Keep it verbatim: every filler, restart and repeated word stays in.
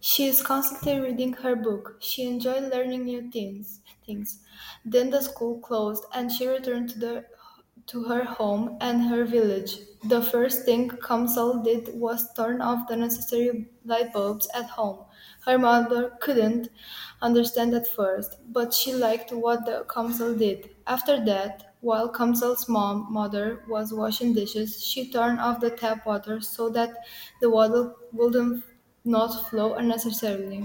She is constantly reading her book. She enjoyed learning new things. things. Then the school closed and she returned to the to her home and her village. The first thing Kamsal did was turn off the necessary light bulbs at home. Her mother couldn't understand at first, but she liked what the Kamsal did. After that, while Kamsal's mom mother was washing dishes, she turned off the tap water so that the water wouldn't not flow unnecessarily.